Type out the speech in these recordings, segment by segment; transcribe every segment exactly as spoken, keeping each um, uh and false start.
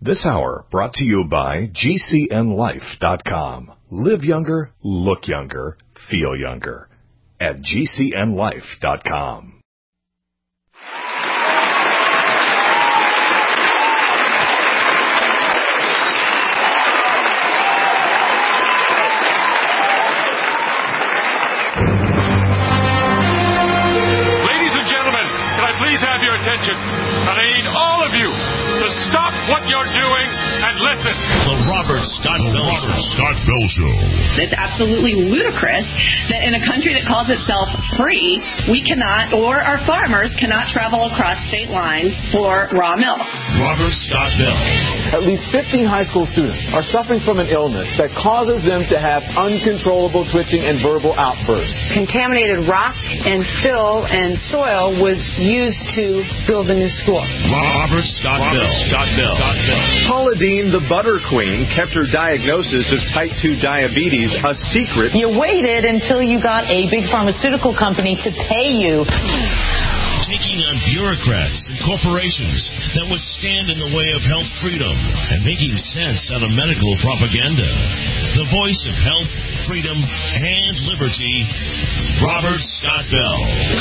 This hour brought to you by G C N life dot com. Live younger, look younger, feel younger at G C N life dot com. Attention, and I need all of you to stop what you're doing and listen. The Robert Scott Bell Show. Robert Scott Bell Show. It's absolutely ludicrous that in a country that calls itself free, we cannot, or our farmers cannot travel across state lines for raw milk. Robert Scott Bell. At least fifteen high school students are suffering from an illness that causes them to have uncontrollable twitching and verbal outbursts. Contaminated rock and fill and soil was used to build a new school. Robert Scott Bell. Scott Bell. Scott Bell. Paula Deen, the butter queen, kept her diagnosis of type two diabetes a secret. You waited until you got a big pharmaceutical company to pay you. Taking on bureaucrats and corporations that would stand in the way of health freedom and making sense out of medical propaganda. The voice of health, freedom, and liberty, Robert Scott Bell.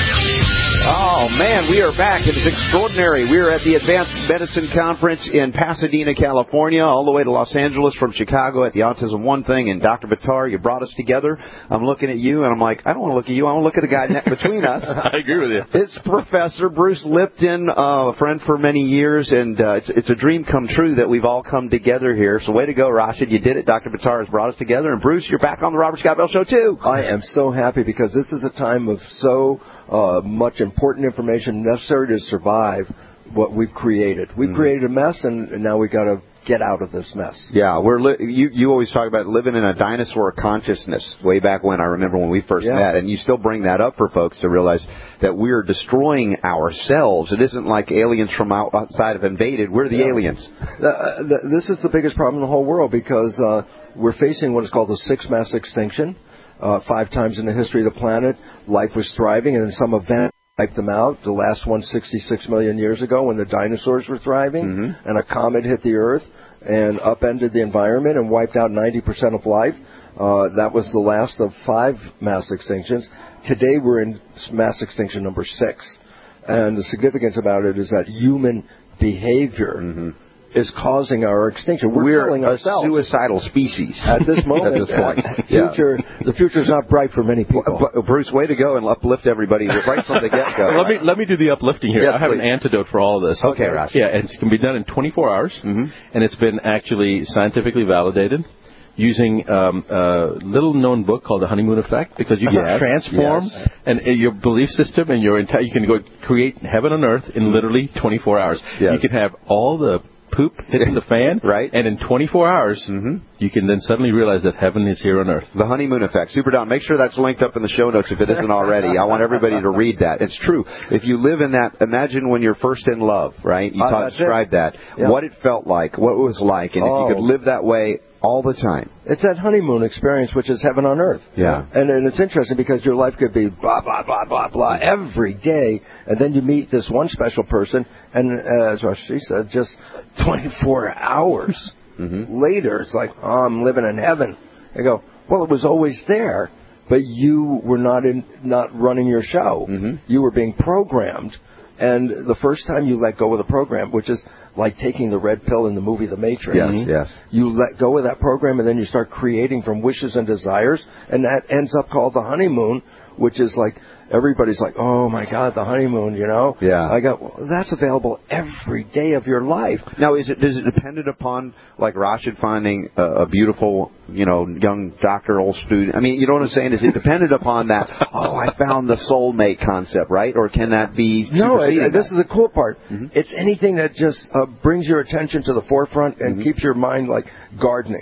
Oh, man, we are back. It is extraordinary. We are at the Advanced Medicine Conference in Pasadena, California, all the way to Los Angeles from Chicago at the Autism One thing. And Doctor Buttar, you brought us together. I'm looking at you, and I'm like, I don't want to look at you. I want to look at the guy between us. I agree with you. It's Professor Bruce Lipton, uh, a friend for many years, and uh, it's, it's a dream come true that we've all come together here. So way to go, Rashid. You did it. Doctor Buttar has brought us together. And Bruce, you're back on the Robert Scott Bell Show, too. I am so happy because this is a time of so uh, much important information necessary to survive what we've created. We've mm-hmm. created a mess, and, and now we've got to get out of this mess. Yeah, we're li- you, you always talk about living in a dinosaur consciousness way back when. I remember when we first yeah. met, and you still bring that up for folks to realize that we're destroying ourselves. It isn't like aliens from outside have invaded. We're the yeah. aliens. Uh, th- this is the biggest problem in the whole world because uh, we're facing what is called the sixth mass extinction. Uh, five times in the history of the planet, life was thriving, and then some event wiped them out. The last one, sixty-six million years ago, when the dinosaurs were thriving, mm-hmm. and a comet hit the Earth and upended the environment and wiped out ninety percent of life. Uh, that was the last of five mass extinctions. Today, we're in mass extinction number six. And the significance about it is that human behavior mm-hmm. is causing our extinction. We're, We're killing a ourselves. Suicidal species. At this moment. At this point. yeah. future, the future's not bright for many people. Well, Bruce, way to go and uplift everybody right from the get-go. Well, let me let me do the uplifting here. Yes, I have please. an antidote for all of this. Okay, Raj. Yeah, it can be done in twenty-four hours, mm-hmm. and it's been actually scientifically validated using um, a little-known book called The Honeymoon Effect, because you can yes, transform yes. and uh, your belief system and your entire. You can go create heaven on earth in literally twenty-four hours. Yes. You can have all the poop hitting the fan, right? And in twenty-four hours, mm-hmm. you can then suddenly realize that heaven is here on earth. The Honeymoon Effect. Super Don, make sure that's linked up in the show notes if it isn't already. I want everybody to read that. It's true. If you live in that, imagine when you're first in love, right? You uh, talk, described that. Yeah. What it felt like, what it was like, and oh. if you could live that way all the time. It's that honeymoon experience, which is heaven on earth. Yeah. And, and it's interesting because your life could be blah, blah, blah, blah, blah every day, and then you meet this one special person, and uh, as Rashi said, just twenty-four hours mm-hmm. later, it's like, oh, I'm living in heaven. I go, well, it was always there, but you were not in, not running your show. Mm-hmm. You were being programmed, and the first time you let go of the program, which is like taking the red pill in the movie The Matrix. Yes, yes. You let go of that program, and then you start creating from wishes and desires, and that ends up called the honeymoon, which is like everybody's like, oh my God, the honeymoon, you know? Yeah. I got well, that's available every day of your life. Now, is it is it dependent upon like Rashid finding a, a beautiful, you know, young doctoral student? I mean, you know what I'm saying? Is it dependent upon that? Oh, I found the soulmate concept, right? Or can that be? No, it, this that? is the cool part. Mm-hmm. It's anything that just uh, brings your attention to the forefront and mm-hmm. keeps your mind like gardening.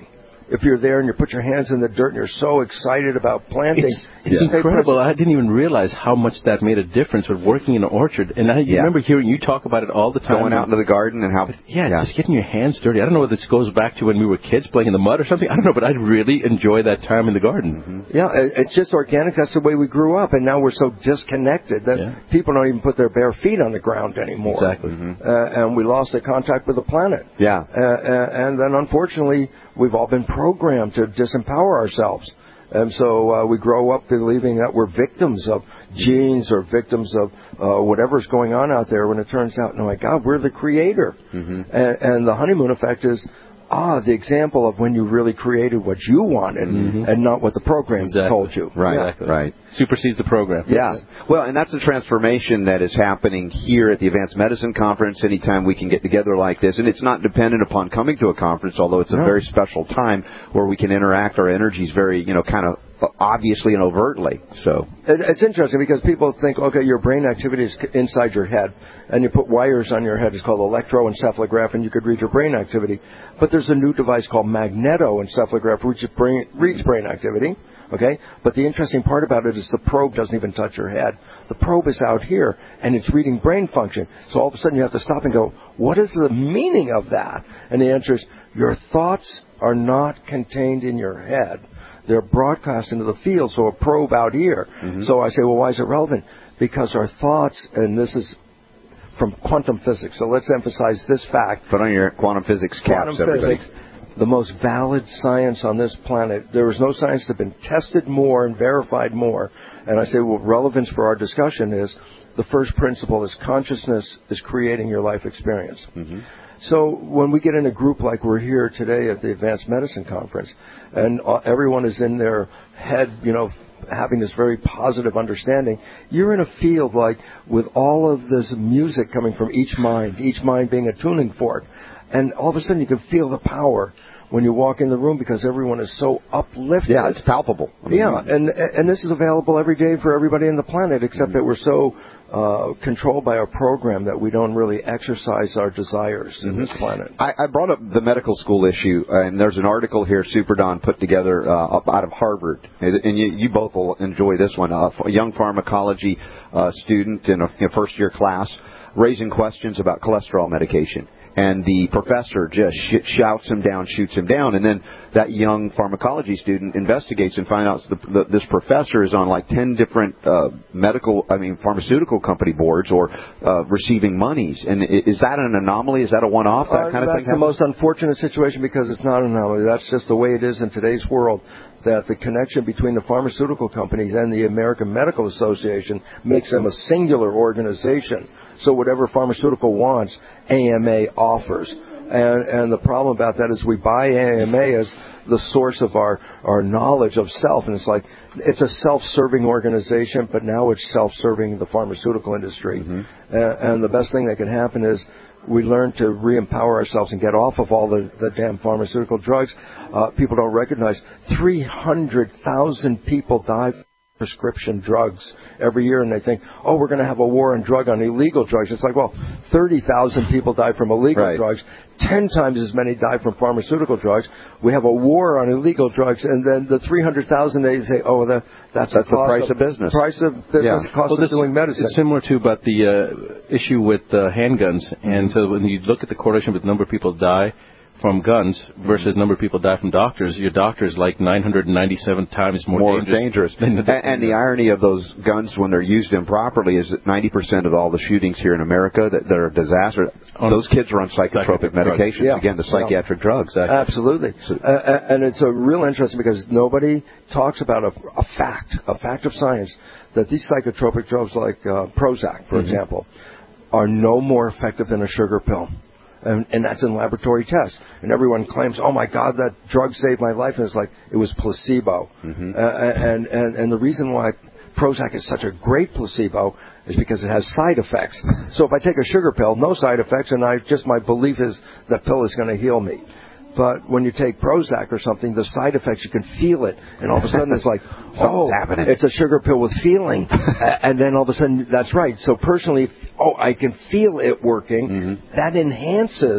if you're there and you put your hands in the dirt and you're so excited about planting. It's, it's yeah. incredible. I didn't even realize how much that made a difference with working in an orchard. And I yeah. remember hearing you talk about it all the time. Going out into the garden and how... Yeah, yeah, just getting your hands dirty. I don't know whether this goes back to when we were kids playing in the mud or something. I don't know, but I really enjoy that time in the garden. Mm-hmm. Yeah, it's just organic. That's the way we grew up. And now we're so disconnected that yeah. people don't even put their bare feet on the ground anymore. Exactly. Mm-hmm. Uh, and we lost the contact with the planet. Yeah. Uh, uh, and then, unfortunately, we've all been programmed to disempower ourselves. And so uh, we grow up believing that we're victims of genes or victims of uh, whatever's going on out there, when it turns out, oh my God, we're the creator. Mm-hmm. And, and the honeymoon effect is, ah, the example of when you really created what you wanted mm-hmm. and not what the program exactly. told you. Right, yeah. exactly. right. Supersedes the program. Yeah. Well, and that's the transformation that is happening here at the Advanced Medicine Conference anytime we can get together like this. And it's not dependent upon coming to a conference, although it's a no. very special time where we can interact our energies very, you know, kind of obviously and overtly. So it's interesting because people think, okay, your brain activity is inside your head, and you put wires on your head. It's called electroencephalograph, and you could read your brain activity. But there's a new device called magnetoencephalograph, which brain, reads brain activity. Okay, but the interesting part about it is the probe doesn't even touch your head. The probe is out here, and it's reading brain function. So all of a sudden you have to stop and go, what is the meaning of that? And the answer is, your thoughts are not contained in your head. They're broadcast into the field, so a probe out here. Mm-hmm. So I say, well, why is it relevant? Because our thoughts, and this is from quantum physics, so let's emphasize this fact. Put on your quantum physics caps, quantum everybody. Physics, the most valid science on this planet. There is no science that has been tested more and verified more. And I say, well, relevance for our discussion is the first principle is consciousness is creating your life experience. Mm-hmm. So when we get in a group like we're here today at the Advanced Medicine Conference, and everyone is in their head, you know, having this very positive understanding, you're in a field like with all of this music coming from each mind, each mind being a tuning fork. And all of a sudden you can feel the power when you walk in the room because everyone is so uplifted. Yeah, it's palpable. I mean, yeah, and and this is available every day for everybody on the planet, except mm-hmm. that we're so uh, controlled by our program that we don't really exercise our desires mm-hmm. in this planet. I, I brought up the medical school issue, and there's an article here Super Don put together uh, out of Harvard, and you, you both will enjoy this one. Uh, a young pharmacology uh, student in a, in a first-year class raising questions about cholesterol medication. And the professor just sh- shouts him down, shoots him down, and then that young pharmacology student investigates and finds out the, the, this professor is on like ten different uh, medical, I mean, pharmaceutical company boards or uh, receiving monies. And is that an anomaly? Is that a one-off? That uh, kind of that's thing. That's the most unfortunate situation because it's not an anomaly. That's just the way it is in today's world. That the connection between the pharmaceutical companies and the American Medical Association makes them a singular organization. So whatever pharmaceutical wants, A M A offers. And, and the problem about that is we buy A M A as the source of our, our knowledge of self. And it's like, it's a self-serving organization, but now it's self-serving the pharmaceutical industry. Mm-hmm. And, and the best thing that can happen is we learn to re-empower ourselves and get off of all the, the damn pharmaceutical drugs. Uh, people don't recognize three hundred thousand people die from prescription drugs every year, and they think, oh, we're going to have a war on drug on illegal drugs. It's like, well, thirty thousand people die from illegal right. drugs. Ten times as many die from pharmaceutical drugs. We have a war on illegal drugs, and then the three hundred thousand, they say, oh, the, that's, that's the, the price of, of business. Price of business, yeah. cost well, of doing medicine. It's similar to about the uh, issue with uh, handguns. And so when you look at the correlation with the number of people die from guns versus number of people die from doctors, your doctor is like nine hundred ninety-seven times more, more dangerous. dangerous. Than the, and, and the irony of those guns when they're used improperly is that ninety percent of all the shootings here in America that, that are a disaster, on those kids are on psychotropic medications. Yeah. Again, the psychiatric yeah. drugs. Exactly. Absolutely. So, uh, and it's a real interesting because nobody talks about a, a fact, a fact of science, that these psychotropic drugs like uh, Prozac, for mm-hmm. example, are no more effective than a sugar pill. And, and that's in laboratory tests. And everyone claims, oh, my God, that drug saved my life. And it's like, it was placebo. Mm-hmm. Uh, and, and, and the reason why Prozac is such a great placebo is because it has side effects. So if I take a sugar pill, no side effects, and I just my belief is that pill is going to heal me. But when you take Prozac or something, the side effects, you can feel it. And all of a sudden it's like, oh, happening. It's a sugar pill with feeling. And then all of a sudden, that's right. So personally, oh, I can feel it working. Mm-hmm. That enhances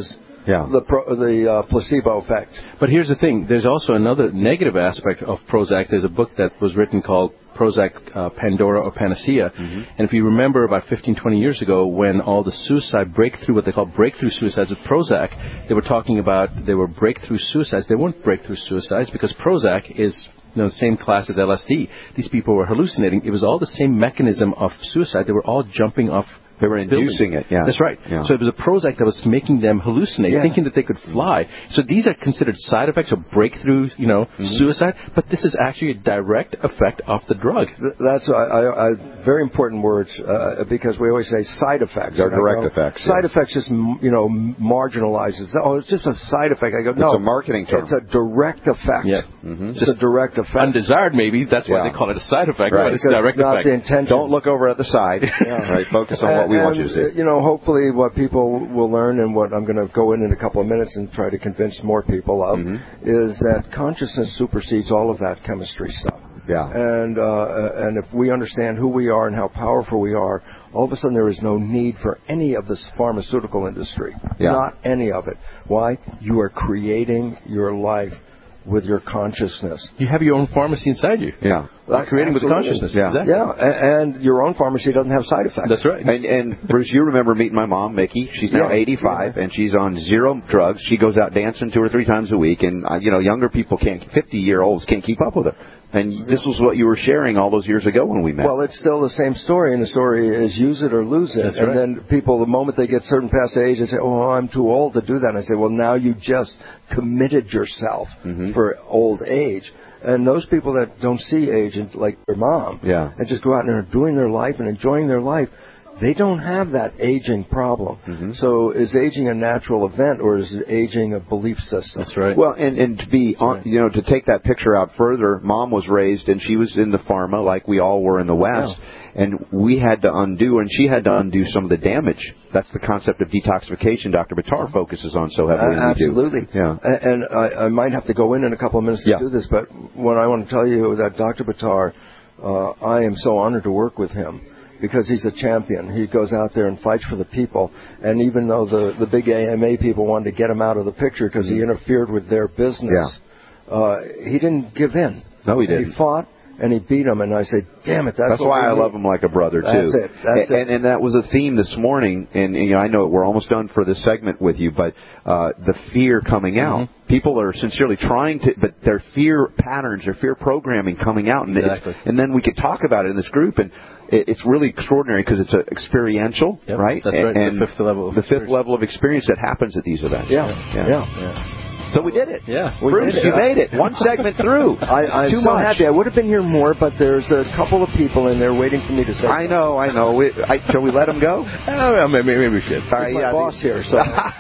Yeah. The pro, the uh, placebo effect. But here's the thing. There's also another negative aspect of Prozac. There's a book that was written called Prozac uh, Pandora or Panacea. Mm-hmm. And if you remember about fifteen, twenty years ago when all the suicide breakthrough, what they call breakthrough suicides with Prozac, they were talking about they were breakthrough suicides. They weren't breakthrough suicides because Prozac is you know, the same class as L S D. These people were hallucinating. It was all the same mechanism of suicide. They were all jumping off. They were inducing buildings. it, yeah. That's right. Yeah. So it was a Prozac that was making them hallucinate, yeah. thinking that they could fly. So these are considered side effects of breakthrough, you know, mm-hmm. suicide, but this is actually a direct effect of the drug. That's a, a, a very important words uh, because we always say side effects. They're direct go, effects. Side yes. effects just, you know, marginalizes. Oh, it's just a side effect. I go, no. It's a marketing term. It's a direct effect. Yeah. Mm-hmm. It's just a direct effect. Undesired, maybe. That's why yeah. they call it a side effect, right. but it's direct not effect. The intention. Don't look over at the side. yeah. Right. Focus on and, what we and, want you to see. You know, hopefully what people will learn and what I'm going to go in in a couple of minutes and try to convince more people of mm-hmm. is that consciousness supersedes all of that chemistry stuff. Yeah. And uh, and if we understand who we are and how powerful we are, all of a sudden there is no need for any of this pharmaceutical industry. Yeah. Not any of it. Why? You are creating your life with your consciousness. You have your own pharmacy inside you. Yeah. That's creating with consciousness. Yeah. Exactly. Yeah, and, and your own pharmacy doesn't have side effects. That's right. And, and Bruce, you remember meeting my mom, Mickey. She's now yeah. eighty-five, yeah. and she's on zero drugs. She goes out dancing two or three times a week, and, uh, you know, younger people can't, fifty-year-olds can't keep up with her. And this was what you were sharing all those years ago when we met. Well, it's still the same story, and the story is use it or lose it. That's and right. then people, the moment they get certain past age, they say, oh, I'm too old to do that. And I say, well, now you just committed yourself mm-hmm. for old age. And those people that don't see age, like their mom, yeah. and just go out and are doing their life and enjoying their life, they don't have that aging problem. Mm-hmm. So is aging a natural event, or is aging a belief system? That's right. Well, and, and to be, on, you know, to take that picture out further, Mom was raised, and she was in the pharma like we all were in the West, yeah. and we had to undo, and she had to undo some of the damage. That's the concept of detoxification Doctor Buttar focuses on so heavily. Uh, absolutely. We do. Yeah. And, and I, I might have to go in in a couple of minutes to yeah. do this, but what I want to tell you that Doctor Buttar, uh, I am so honored to work with him. Because he's a champion. He goes out there and fights for the people. And even though the, the big A M A people wanted to get him out of the picture because he interfered with their business, yeah. uh, he didn't give in. No, he didn't. He fought, and he beat him. And I said, damn it, that's, that's what why I need. love him like a brother, too. That's it. That's and, it. And, and that was a theme this morning. And, and you know, I know we're almost done for this segment with you, but uh, the fear coming out. Mm-hmm. People are sincerely trying to, but their fear patterns, their fear programming coming out. And, exactly. and then we could talk about it in this group. And it's really extraordinary because it's a experiential, yep, right? That's right. And the fifth level of the experience. fifth level of experience that happens at these events. Yeah, yeah. yeah. yeah. So we did it. Yeah, we Bruce, did it. you made it. One segment through. I, I'm Too so much. happy. I would have been here more, but there's a couple of people in there waiting for me to say. I know, I know. We, I, shall we let him go? Oh, maybe, maybe we should. All right, my yeah, boss here, so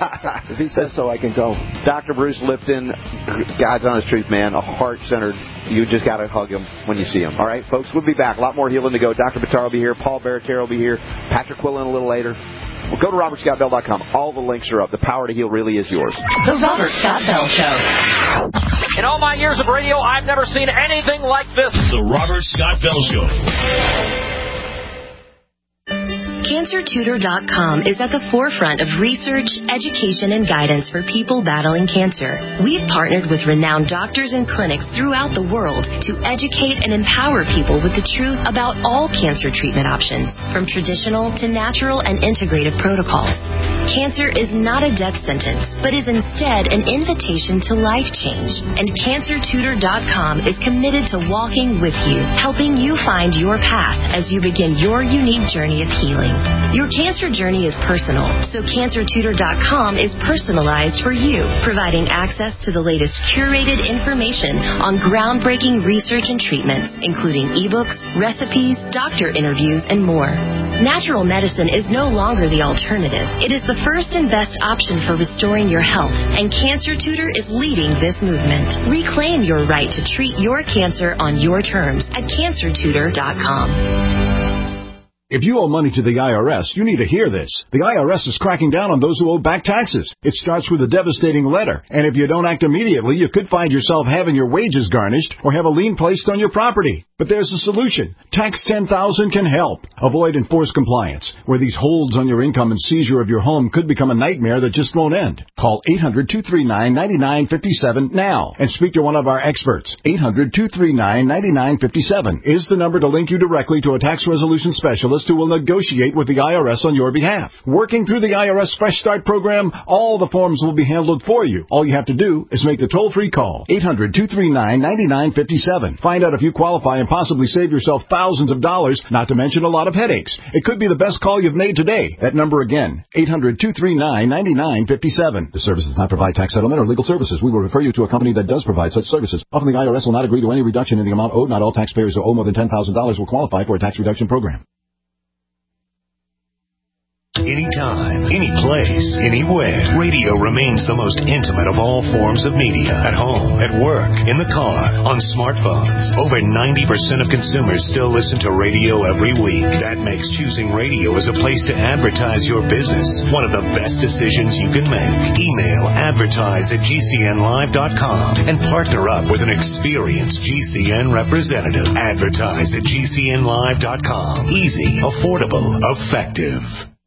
if he says so, I can go. Doctor Bruce Lipton, God's honest truth, man, a heart-centered. You just got to hug him when you see him. All right, folks, we'll be back. A lot more healing to go. Doctor Buttar will be here. Paul Barretier will be here. Patrick Quillen a little later. Well, go to robert scott bell dot com. All the links are up. The power to heal really is yours. The Robert Scott Bell Show. In all my years of radio, I've never seen anything like this. The Robert Scott Bell Show. Cancer Tutor dot com is at the forefront of research, education, and guidance for people battling cancer. We've partnered with renowned doctors and clinics throughout the world to educate and empower people with the truth about all cancer treatment options, from traditional to natural and integrative protocols. Cancer is not a death sentence, but is instead an invitation to life change. And Cancer Tutor dot com is committed to walking with you, helping you find your path as you begin your unique journey of healing. Your cancer journey is personal, so Cancer Tutor dot com is personalized for you, providing access to the latest curated information on groundbreaking research and treatments, including ebooks, recipes, doctor interviews, and more. Natural medicine is no longer the alternative. It is the first and best option for restoring your health, and Cancer Tutor is leading this movement. Reclaim your right to treat your cancer on your terms at Cancer Tutor dot com. If you owe money to the I R S, you need to hear this. The I R S is cracking down on those who owe back taxes. It starts with a devastating letter, and if you don't act immediately, you could find yourself having your wages garnished or have a lien placed on your property. But there's a solution. Tax ten thousand can help. Avoid enforced compliance, where these holds on your income and seizure of your home could become a nightmare that just won't end. Call eight hundred, two three nine, nine nine five seven now and speak to one of our experts. eight hundred, two three nine, nine nine five seven is the number to link you directly to a tax resolution specialist who will negotiate with the I R S on your behalf. Working through the I R S Fresh Start program, all the forms will be handled for you. All you have to do is make the toll-free call. eight hundred, two three nine, nine nine five seven. Find out if you qualify and possibly save yourself thousands of dollars, not to mention a lot of headaches. It could be the best call you've made today. That number again, eight hundred, two three nine, nine nine five seven. The service does not provide tax settlement or legal services. We will refer you to a company that does provide such services. Often the I R S will not agree to any reduction in the amount owed. Not all taxpayers who owe more than ten thousand dollars will qualify for a tax reduction program. Anytime, any place, anywhere. Radio remains the most intimate of all forms of media. At home, at work, in the car, on smartphones. Over ninety percent of consumers still listen to radio every week. That makes choosing radio as a place to advertise your business one of the best decisions you can make. Email advertise at G C N live dot com and partner up with an experienced G C N representative. Advertise at G C N live dot com. Easy, affordable, effective.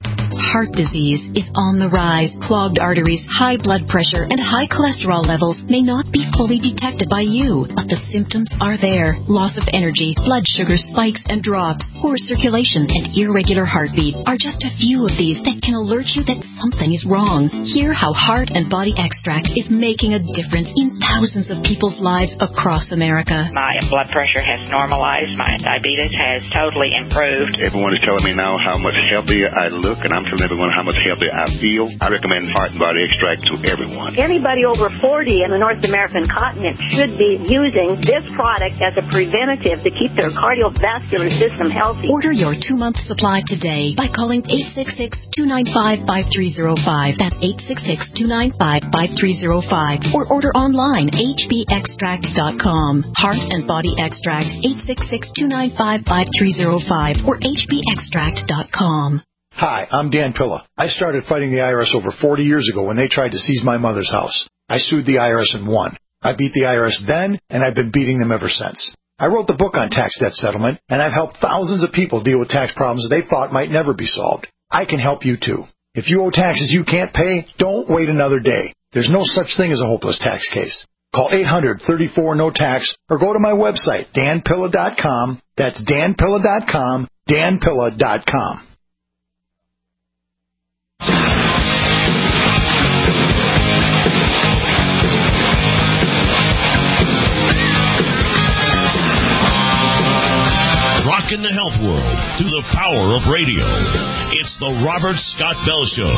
Heart disease is on the rise. Clogged arteries, high blood pressure, and high cholesterol levels may not be fully detected by you, but the symptoms are there. Loss of energy, blood sugar spikes and drops, poor circulation, and irregular heartbeat are just a few of these that can alert you that something is wrong. Hear how Heart and Body Extract is making a difference in thousands of people's lives across America. My blood pressure has normalized. My diabetes has totally improved. Everyone is telling me now how much healthier I look, and I'm telling everyone how much healthier I feel. I recommend Heart and Body Extract to everyone. Anybody over forty in the North American continent should be using this product as a preventative to keep their cardiovascular system healthy. Order your two-month supply today by calling eight six six, two nine five, five three zero five. That's eight six six, two nine five, five three zero five. Or order online, H B extract dot com. Heart and Body Extract, eight six six, two nine five, five three zero five or H B extract dot com. Hi, I'm Dan Pilla. I started fighting the I R S over forty years ago when they tried to seize my mother's house. I sued the I R S and won. I beat the I R S then, and I've been beating them ever since. I wrote the book on tax debt settlement, and I've helped thousands of people deal with tax problems they thought might never be solved. I can help you too. If you owe taxes you can't pay, don't wait another day. There's no such thing as a hopeless tax case. Call eight hundred, thirty-four, no tax or go to my website, dan pilla dot com. That's dan pilla dot com, dan pilla dot com. Rockin' the health world through the power of radio. It's the Robert Scott Bell Show.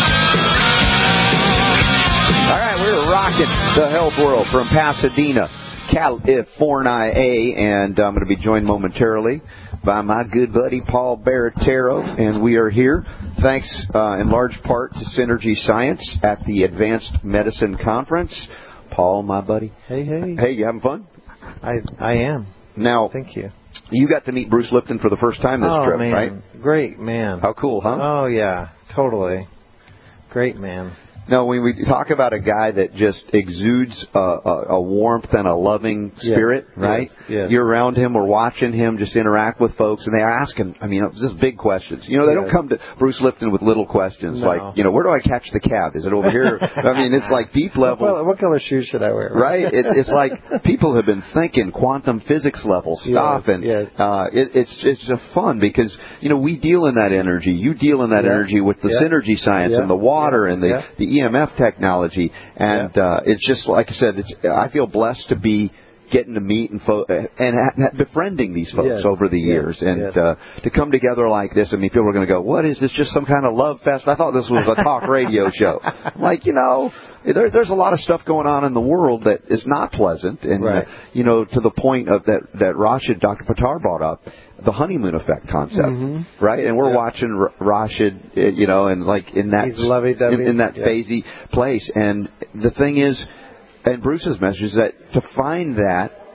All right, we're rocking the health world from Pasadena, California, and I'm going to be joined momentarily by my good buddy Paul Baratero, and we are here thanks uh, in large part to Synergy Science at the Advanced Medicine Conference. Paul, my buddy. Hey, hey. Hey, you having fun? I I am. Now, thank you. You got to meet Bruce Lipton for the first time this oh, trip, man. right? Great man. How cool, huh? Oh, yeah, totally. Great man. No, when we talk about a guy that just exudes a, a, a warmth and a loving spirit, yes, right? Yes, yes. You're around him or watching him just interact with folks, and they ask him, I mean, just big questions. You know, they yes. don't come to Bruce Lipton with little questions no. like, you know, where do I catch the cab? Is it over here? I mean, it's like deep level. What, what color shoes should I wear? Right? It, it's like people have been thinking quantum physics level stuff, yes, and yes. Uh, it, it's it's just fun because, you know, we deal in that energy. You deal in that yeah. energy with the yeah. Synergy Science yeah. and the water yeah. and the, yeah. the E M F technology. And yeah. uh, it's just, like I said, it's, I feel blessed to be getting to meet and fo- and ha- befriending these folks yes. over the yes. years. And yes. uh, to come together like this, I mean, people are going to go, what is this, just some kind of love fest? I thought this was a talk radio show. Like, you know, there, there's a lot of stuff going on in the world that is not pleasant. And, right. uh, you know, to the point of that, that Rashid, Doctor Patar brought up, the honeymoon effect concept, mm-hmm. right? And we're yeah. watching R- Rashid, uh, you know, and like in that, in, in that yeah. phasey place. And the thing is, and Bruce's message is that to find that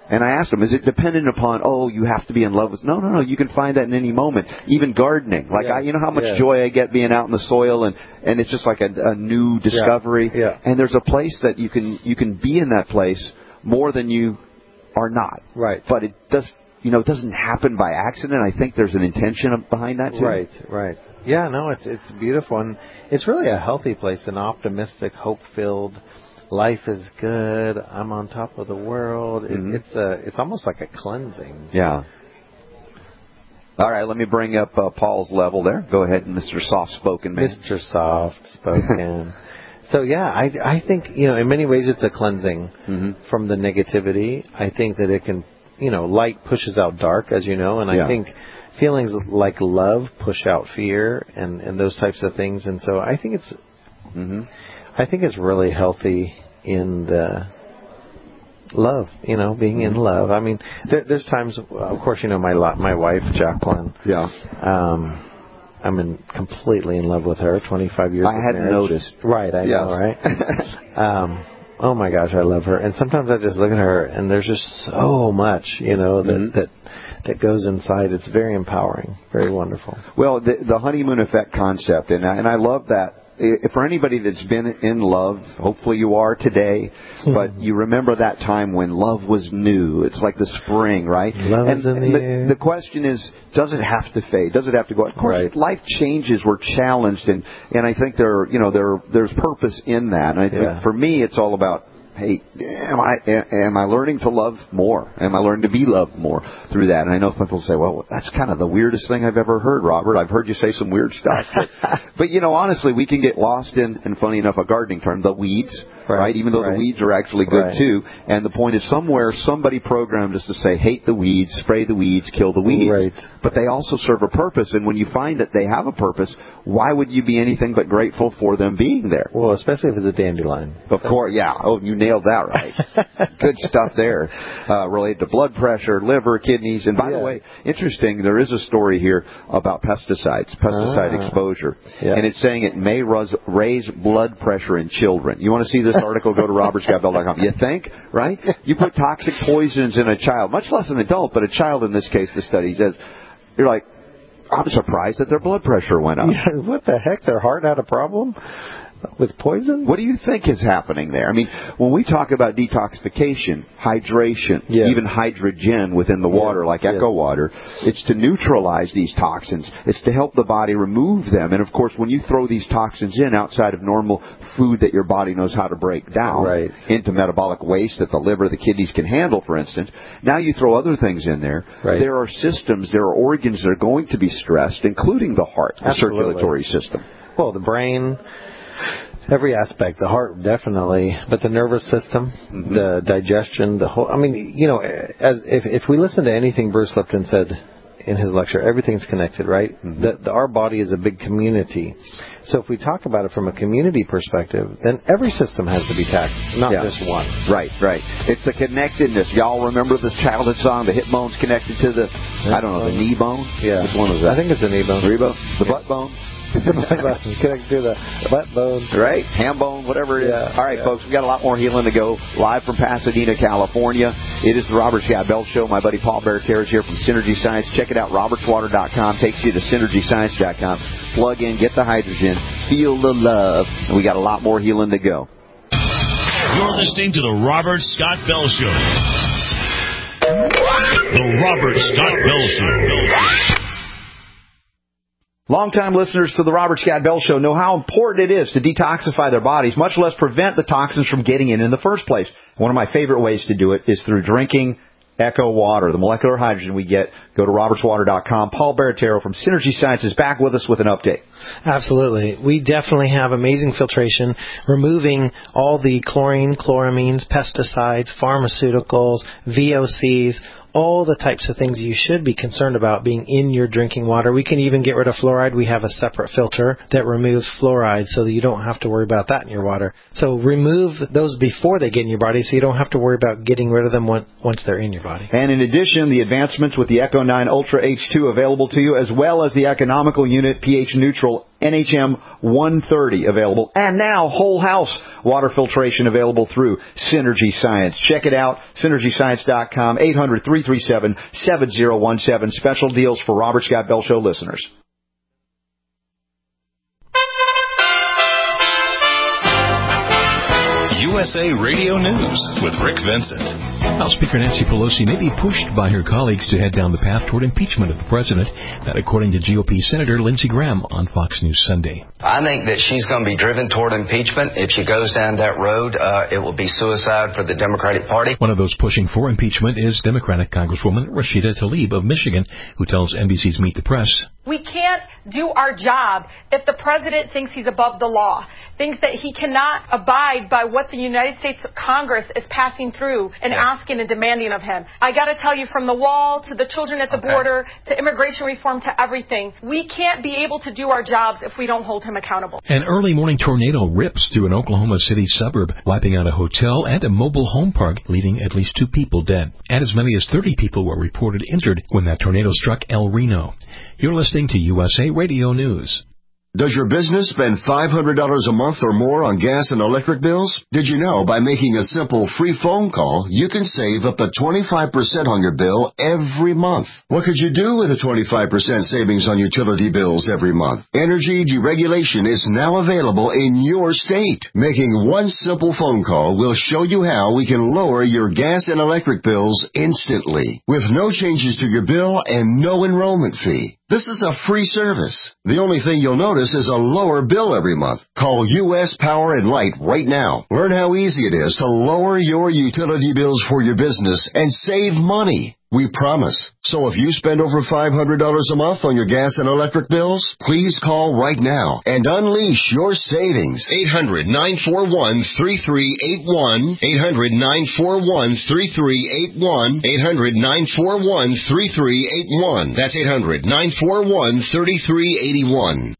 And I asked them, is it dependent upon, oh, you have to be in love with... No, no, no, you can find that in any moment. Even gardening. Like, yeah. I, you know how much yeah. joy I get being out in the soil, and, and it's just like a, a new discovery. Yeah. Yeah. And there's a place that you can you can be in that place more than you are not. Right. But it does, you know, it doesn't happen by accident. I think there's an intention behind that, too. Right, right. Yeah, no, it's it's beautiful. And it's really a healthy place, an optimistic, hope-filled... Life is good. I'm on top of the world. It, Mm-hmm. It's a. It's almost like a cleansing. Yeah. All right, let me bring up uh, Paul's level there. Go ahead, Mister Soft-spoken man. Mister Soft-spoken. So yeah, I I think you know in many ways it's a cleansing mm-hmm. from the negativity. I think that it can you know light pushes out dark, as you know, and yeah. I think feelings like love push out fear and and those types of things. And so I think it's. Mm-hmm. I think it's really healthy in the love, you know, being in love. I mean, there, there's times, of course, you know, my my wife, Jacqueline. Yeah. Um, I'm in, completely in love with her. twenty-five years. I hadn't marriage. noticed. Right, I yes. know, right? um, oh my gosh, I love her. And sometimes I just look at her, and there's just so much, you know, that mm-hmm. that that goes inside. It's very empowering, very wonderful. Well, the, the honeymoon effect concept, and I, and I love that. For anybody that's been in love, hopefully you are today, but you remember that time when love was new. It's like the spring, right? Love and is in the, the, air. the question is, does it have to fade? Does it have to go? Of course, right. Life changes. We're challenged, and, and I think there, you know, there there's purpose in that. And I think yeah. for me, it's all about, hey, am I am I learning to love more? Am I learning to be loved more through that? And I know people say, well, that's kind of the weirdest thing I've ever heard, Robert. I've heard you say some weird stuff. But, but you know, honestly, we can get lost in, and funny enough, a gardening term, the weeds, right? right? Even though right. the weeds are actually good, right. too. And the point is somewhere somebody programmed us to say, hate the weeds, spray the weeds, kill the weeds. Right. But they also serve a purpose. And when you find that they have a purpose, why would you be anything but grateful for them being there? Well, especially if it's a dandelion. Of course, yeah. Oh, you nailed that right. Good stuff there, uh, related to blood pressure, liver, kidneys. And by yeah. the way, interesting, there is a story here about pesticides, pesticide ah. exposure. Yeah. And it's saying it may raz- raise blood pressure in children. You want to see this article, go to robert scott bell dot com. You think, right? You put toxic poisons in a child, much less an adult, but a child in this case, the study says, you're like, I'm surprised that their blood pressure went up. Yeah, what the heck? Their heart had a problem? With poison? What do you think is happening there? I mean, when we talk about detoxification, hydration, yeah. even hydrogen within the water, yeah. like yes. Echo Water, it's to neutralize these toxins. It's to help the body remove them. And, of course, when you throw these toxins in outside of normal food that your body knows how to break down right. into metabolic waste that the liver, the kidneys can handle, for instance, now you throw other things in there. Right. There are systems, there are organs that are going to be stressed, including the heart, the Absolutely. circulatory system. Well, the brain... Every aspect, the heart definitely, but the nervous system, mm-hmm. the digestion, the whole. I mean, you know, as if if we listen to anything Bruce Lipton said in his lecture, everything's connected, right? Mm-hmm. The, the, our body is a big community, so if we talk about it from a community perspective, then every system has to be taxed, not yeah. just one. Right, right. It's the connectedness. Y'all remember this childhood song? The hip bone's connected to the, I don't know, the knee bone. Yeah, which one was that? I think it's the knee bone. Knee bone, the yeah. butt bone. Connected to the butt bone. Right? Ham bone, whatever it is. Yeah, All right, yeah. folks, we've got a lot more healing to go. Live from Pasadena, California. It is the Robert Scott Bell Show. My buddy Paul Barrett is here from Synergy Science. Check it out, roberts water dot com. Takes you to synergy science dot com. Plug in, get the hydrogen, feel the love, and we got a lot more healing to go. You're listening to the Robert Scott Bell Show. The Robert Scott Bell Show. Longtime listeners to the Robert Scott Bell Show know how important it is to detoxify their bodies, much less prevent the toxins from getting in in the first place. One of my favorite ways to do it is through drinking Echo Water, the molecular hydrogen we get. Go to roberts water dot com. Paul Barrett from Synergy Science is back with us with an update. Absolutely. We definitely have amazing filtration, removing all the chlorine, chloramines, pesticides, pharmaceuticals, V O Cs, all the types of things you should be concerned about being in your drinking water. We can even get rid of fluoride. We have a separate filter that removes fluoride so that you don't have to worry about that in your water. So remove those before they get in your body so you don't have to worry about getting rid of them once they're in your body. And in addition, the advancements with the Echo nine Ultra H two available to you, as well as the economical unit, pH neutral, N H M one thirty available. And now whole house water filtration available through Synergy Science. Check it out, synergy science dot com, eight hundred, three three seven, seven zero one seven. Special deals for Robert Scott Bell Show listeners. U S A Radio News with Rick Vincent. House Speaker Nancy Pelosi may be pushed by her colleagues to head down the path toward impeachment of the president. That according to G O P Senator Lindsey Graham on Fox News Sunday. I think that she's going to be driven toward impeachment. If she goes down that road, uh, it will be suicide for the Democratic Party. One of those pushing for impeachment is Democratic Congresswoman Rashida Tlaib of Michigan, who tells N B C's Meet the Press. We can't do our job if the president thinks he's above the law, thinks that he cannot abide by what the United States Congress is passing through and yeah. asking and demanding of him. I got to tell you, from the wall to the children at the okay. border to immigration reform to everything, we can't be able to do our jobs if we don't hold him accountable. An early morning tornado rips through an Oklahoma City suburb, wiping out a hotel and a mobile home park, leaving at least two people dead. And as many as thirty people were reported injured when that tornado struck El Reno. You're listening to U S A Radio News. Does your business spend five hundred dollars a month or more on gas and electric bills? Did you know by making a simple free phone call, you can save up to twenty-five percent on your bill every month? What could you do with a twenty-five percent savings on utility bills every month? Energy deregulation is now available in your state. Making one simple phone call will show you how we can lower your gas and electric bills instantly, with no changes to your bill and no enrollment fee. This is a free service. The only thing you'll notice is a lower bill every month. Call U S Power and Light right now. Learn how easy it is to lower your utility bills for your business and save money. We promise. So if you spend over five hundred dollars a month on your gas and electric bills, please call right now and unleash your savings. eight hundred, nine four one, three three eight one. eight hundred, nine four one, three three eight one. eight hundred, nine four one, three three eight one. That's eight hundred, nine four one, three three eight one.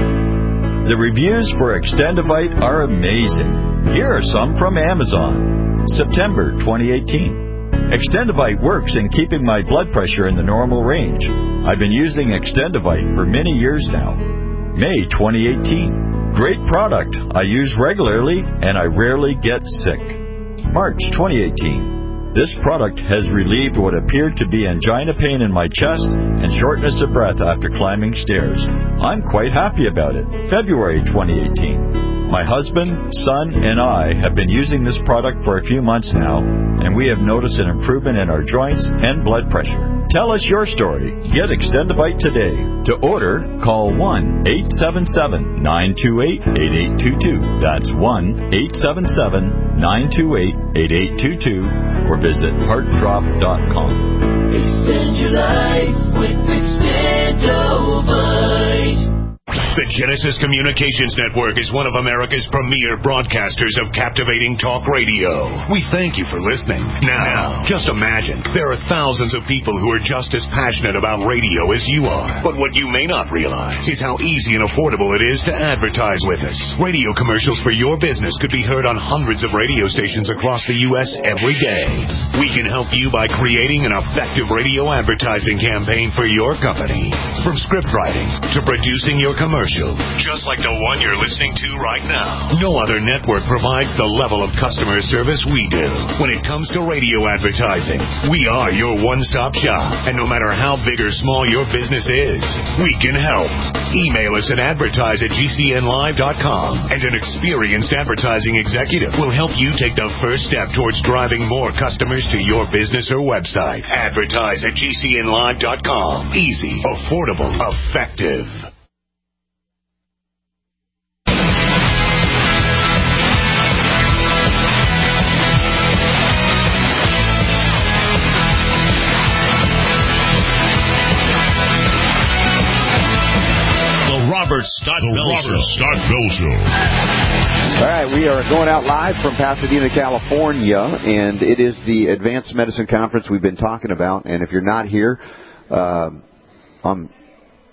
The reviews for Extendivite are amazing. Here are some from Amazon. September twenty eighteen. Extendivite works in keeping my blood pressure in the normal range. I've been using Extendivite for many years now. May twenty eighteen. Great product. I use regularly and I rarely get sick. March twenty eighteen. This product has relieved what appeared to be angina pain in my chest and shortness of breath after climbing stairs. I'm quite happy about it. February twenty eighteen. My husband, son, and I have been using this product for a few months now, and we have noticed an improvement in our joints and blood pressure. Tell us your story. Get Extendivite today. To order, call one eight seven seven, nine two eight, eight eight two two. That's one eight seven seven, nine two eight, eight eight two two, or visit heart drop dot com. Extend your life with Extendivite. The Genesis Communications Network is one of America's premier broadcasters of captivating talk radio. We thank you for listening. Now, just imagine, there are thousands of people who are just as passionate about radio as you are. But what you may not realize is how easy and affordable it is to advertise with us. Radio commercials for your business could be heard on hundreds of radio stations across the U S every day. We can help you by creating an effective radio advertising campaign for your company. From script writing to producing your commercial, just like the one you're listening to right now. No other network provides the level of customer service we do. When it comes to radio advertising, we are your one-stop shop. And no matter how big or small your business is, we can help. Email us at advertise at G C N live dot com, and an experienced advertising executive will help you take the first step towards driving more customers to your business or website. Advertise at G C N live dot com. Easy, affordable, effective. Robert Scott the Bell Robert Show. Scott Bell Show. All right, we are going out live from Pasadena, California, and it is the Advanced Medicine Conference we've been talking about. And if you're not here, uh, I'm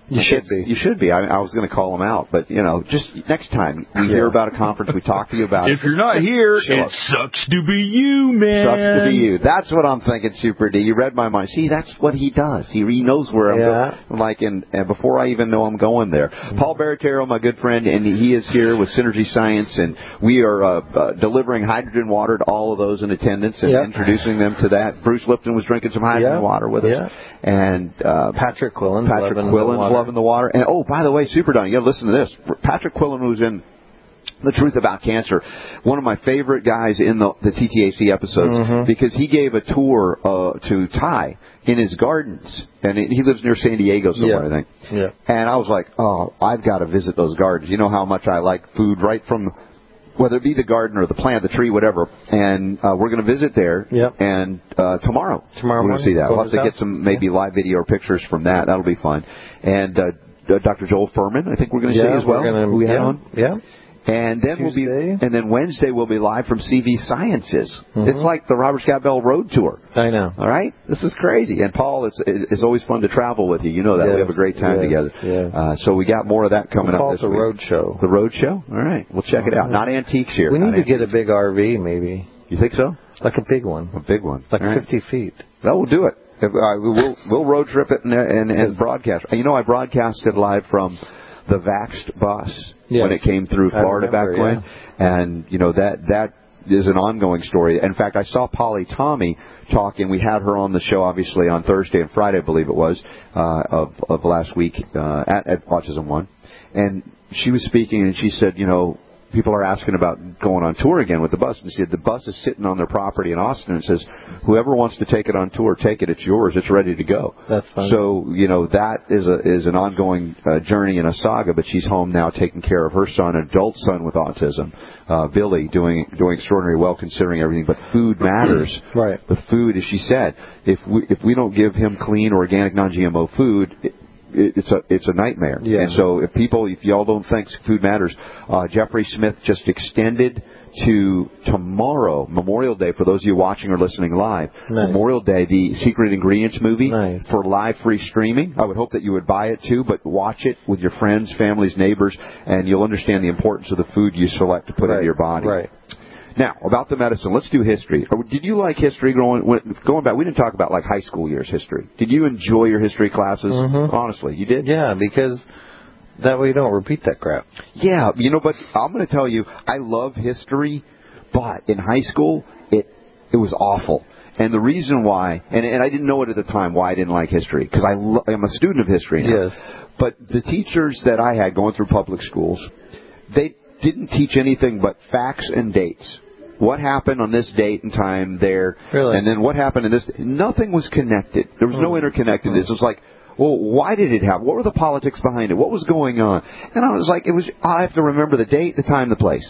You should be. You should be. I, I was going to call them out, but, you know, just next time we hear about a conference, we talk to you about if it. If you're not here, it up. sucks to be you, man. Sucks to be you. That's what I'm thinking, Super D. You read my mind. See, that's what he does. He, he knows where I'm yeah. going. Like, and, and before I even know I'm going there. Mm-hmm. Paul Baratero, my good friend, and he is here with Synergy Science, and we are uh, uh, delivering hydrogen water to all of those in attendance and yep. introducing them to that. Bruce Lipton was drinking some hydrogen yep. water with us. Yep. And uh, Patrick Quillen. Patrick Quillen's loving the water. And, oh, by the way, Super Don, you got to listen to this. Patrick Quillen was in The Truth About Cancer, one of my favorite guys in the, the T T A C episodes, mm-hmm. because he gave a tour uh, to Ty in his gardens, and he lives near San Diego somewhere, yeah. I think. Yeah. And I was like, oh, I've got to visit those gardens. You know how much I like food right from, whether it be the garden or the plant, the tree, whatever. And uh, we're going to visit there. Yep. And uh, tomorrow, tomorrow we're going to see that. We'll have to out? get some maybe yeah. live video or pictures from that. That'll be fun. And uh, uh, Doctor Joel Furman, I think we're going to yeah, see as well. Gonna, who we yeah, had on. Yeah. And then Tuesday. we'll be, and then Wednesday we'll be live from C V Sciences. Mm-hmm. It's like the Robert Scott Bell Road Tour. I know. All right, this is crazy. And Paul, it's it's always fun to travel with you. You know that yes, we have a great time yes, together. Yes. Uh, so we got more of that coming we'll up this the week. Road Show. The Road Show. All right, we'll check it out. Not antiques here. We need Not to antiques. get a big R V, maybe. You think so? Like a big one. A big one. Like right. fifty feet. Well, we'll do it. If, uh, we'll we'll road trip it and and, and broadcast. You know, I broadcasted live from the Vaxxed bus yes. when it came through Florida remember, back when, yeah. and you know that that is an ongoing story. In fact, I saw Polly Tommy talking. We had her on the show, obviously, on Thursday and Friday, I believe it was, uh, of of last week uh, at, at Autism One, and she was speaking, and she said, you know, people are asking about going on tour again with the bus. And she said the bus is sitting on their property in Austin, and says, whoever wants to take it on tour, take it. It's yours. It's ready to go. That's fun. So, you know, that is a is an ongoing uh, journey and a saga, but she's home now taking care of her son, an adult son with autism, uh, Billy, doing doing extraordinarily well considering everything. But food matters. Right. The food, as she said, if we if we don't give him clean, organic, non G M O food, it, It's a it's a nightmare. Yeah. And so if people, if y'all don't think food matters, uh, Jeffrey Smith just extended to tomorrow, Memorial Day, for those of you watching or listening live, nice. Memorial Day, the Secret Ingredients movie nice. for live free streaming. I would hope that you would buy it too, but watch it with your friends, families, neighbors, and you'll understand the importance of the food you select to put right. into your body. Right. Now, about the medicine, let's do history. Did you like history growing going back? We didn't talk about like high school years history. Did you enjoy your history classes? Mm-hmm. Honestly, you did? Yeah, because that way you don't repeat that crap. Yeah, you know, but I'm going to tell you, I love history, but in high school, it it was awful. And the reason why, and, and I didn't know it at the time, why I didn't like history, because I lo- I'm a student of history now. Yes. But the teachers that I had going through public schools, they didn't teach anything but facts and dates. What happened on this date and time there, really? And then what happened in this. Nothing was connected. There was no interconnectedness. It was like, well, why did it happen? What were the politics behind it? What was going on? And I was like, it was. I have to remember the date, the time, the place.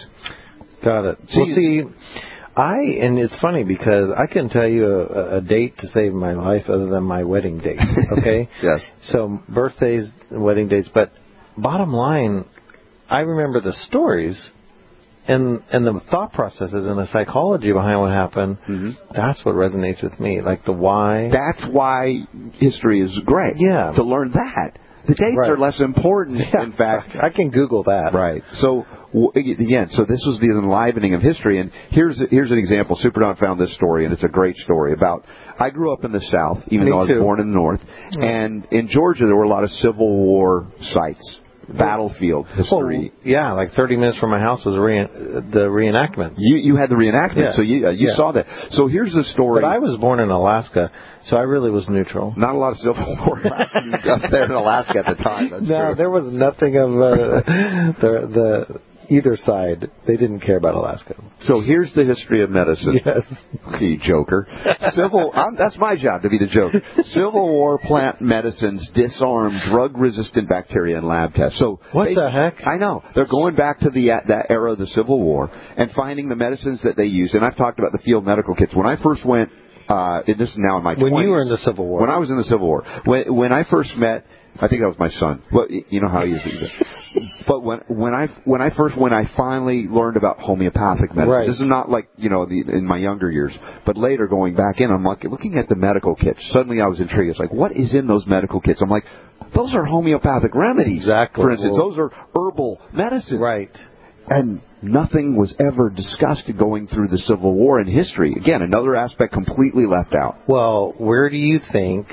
Got it. See, well, see, I and it's funny because I can tell you a, a date to save my life other than my wedding date. Okay. Yes. So birthdays, wedding dates, but bottom line, I remember the stories. And and the thought processes and the psychology behind what happened, mm-hmm. that's what resonates with me. Like the why. That's why history is great. Yeah. To learn that. The dates right. are less important, yeah. in fact. I can Google that. Right. So, again, so this was the enlivening of history. And here's here's an example. Superdon found this story, and it's a great story about, I grew up in the South, even me though I was too. born in the North. Mm-hmm. And in Georgia, there were a lot of Civil War sites. Battlefield history. Well, yeah, like thirty minutes from my house was a re- the reenactment. You you had the reenactment, yeah. so you uh, you yeah. saw that. So here's the story. But I was born in Alaska, so I really was neutral. Not a lot of Civil War up there in Alaska at the time. That's no, true. there was nothing of uh, the the either side. They didn't care about Alaska. So here's the history of medicine. Yes, you joker. Civil. I'm, that's my job to be the joker. Civil War plant medicines disarm drug-resistant bacteria in lab tests. So what they, the heck? I know they're going back to the that era of the Civil War and finding the medicines that they use. And I've talked about the field medical kits. When I first went, uh, this is now in my when twenties. You were in the Civil War. When I was in the Civil War. When when I first met. I think that was my son. Well, you know how he is. But when when I when I first when I finally learned about homeopathic medicine, right. this is not like you know the, in my younger years, but later going back in, I'm like looking at the medical kits. Suddenly I was intrigued. It's like, what is in those medical kits? I'm like, those are homeopathic remedies. Exactly. For instance, Well, those are herbal medicine. Right. And nothing was ever discussed going through the Civil War in history. Again, another aspect completely left out. Well, where do you think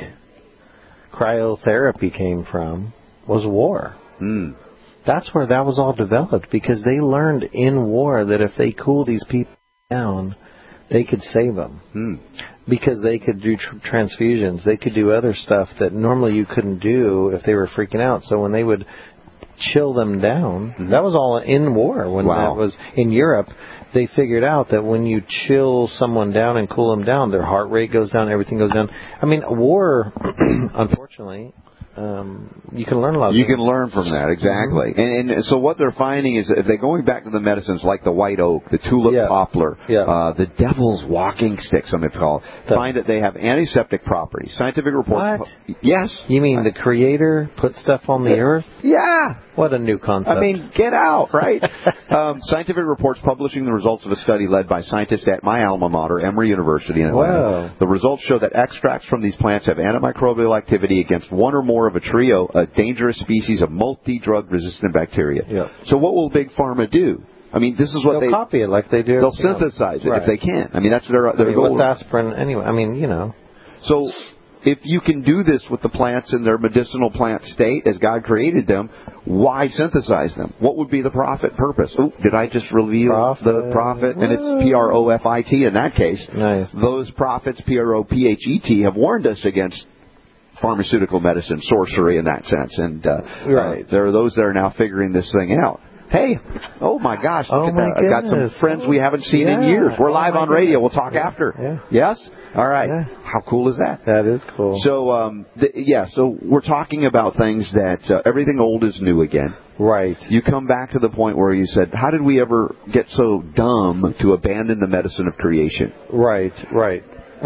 cryotherapy came from? Was war. Mm. That's where that was all developed, because they learned in war that if they cool these people down, they could save them. Mm. Because they could do tr- transfusions. They could do other stuff that normally you couldn't do if they were freaking out. So when they would chill them down, mm-hmm. that was all in war. When wow. that was in Europe, they figured out that when you chill someone down and cool them down, their heart rate goes down, everything goes down. I mean, war, unfortunately, um, you can learn a lot. You things. can learn from that, exactly. Mm-hmm. And, and so what they're finding is that if they're going back to the medicines like the white oak, the tulip yeah. poplar, yeah. Uh, the devil's walking stick, some have called, the, find that they have antiseptic properties. Scientific reports. What? Yes. You mean the Creator put stuff on the yeah. earth? Yeah. What a new concept. I mean, get out, right? um, scientific reports publishing the results of a study led by scientists at my alma mater, Emory University in Atlanta. Wow. The results show that extracts from these plants have antimicrobial activity against one or more of a trio of dangerous species of multi-drug resistant bacteria. Yep. So what will Big Pharma do? I mean, this is what they'll they... copy it like they do. They'll synthesize else. it right. if they can. I mean, that's their, their I mean, goal. What's aspirin anyway? I mean, you know. So if you can do this with the plants in their medicinal plant state as God created them, why synthesize them? What would be the profit purpose? Ooh, did I just reveal profit. the profit? And it's P R O F I T in that case. Nice. Those prophets, P R O P H E T, have warned us against pharmaceutical medicine, sorcery in that sense. And uh, right. uh, there are those that are now figuring this thing out. Hey, oh my gosh, look oh at my that. I've got some friends we haven't seen yeah. in years. We're oh live on goodness. radio. We'll talk yeah. after. Yeah. Yes? All right. Yeah. How cool is that? That is cool. So, um, th- yeah, so we're talking about things that uh, everything old is new again. Right. You come back to the point where you said, how did we ever get so dumb to abandon the medicine of creation? Right, right.